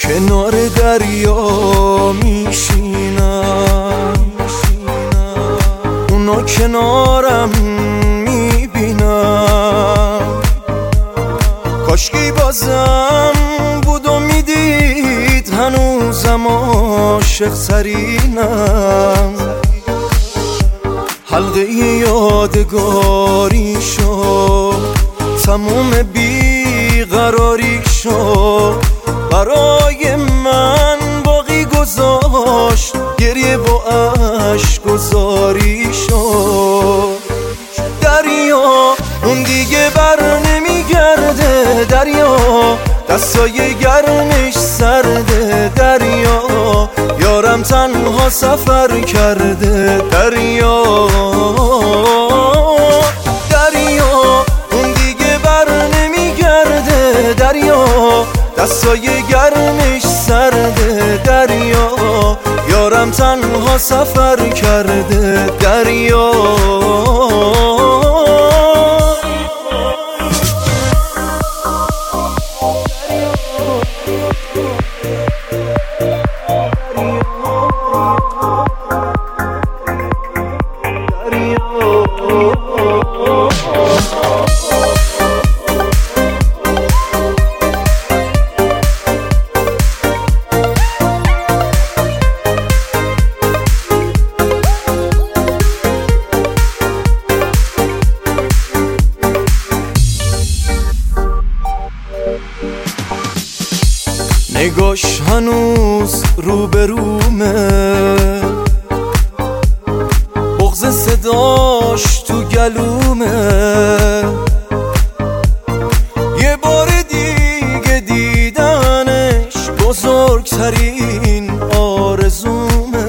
کنار دریا میشینم، اونو کنارم میبینم. کاشکی بازم بود و میدید هنوزم عاشق سرینم. حلقه یادگاری شد، تموم بیقراری شد، برای من باقی گذاشت، گریه و اشک گذاری شد. دریا اون دیگه بر نمیگرده، دریا دستای گرمش سرده، دریا یارم تنها سفر کرده، دریا اون دیگه بر نمیگرده، دریا دستای گرمش سرده، دریا یارم تنها سفر کرده، دریا. نگاش هنوز روبرومه، بغض صداش تو گلومه، یه بار دیگه دیدنش بزرگترین آرزومه.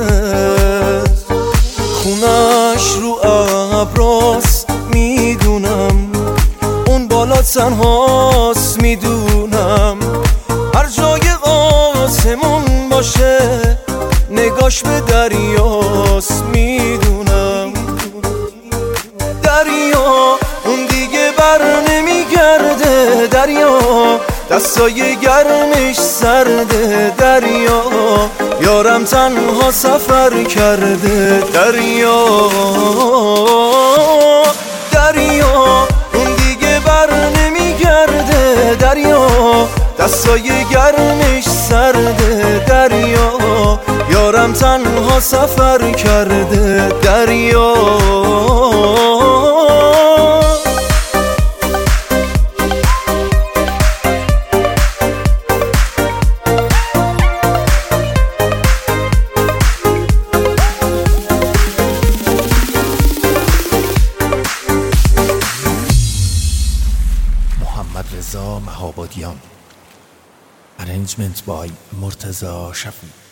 خونش رو ابراست میدونم، اون بالا تنهاست میدونم، هر جای آسمون باشه نگاش به دریاست میدونم. دریا اون دیگه بر نمیگرده، دریا دستای گرمش سرده، دریا یارم تنها سفر کرده، دریا اون دیگه بر نمیگرده، دریا دستای گرمش سرده، دریا یارم تنها سفر کرده، دریا. محمد رضا مهابادیان. Arrangement by مرتضی شفیع.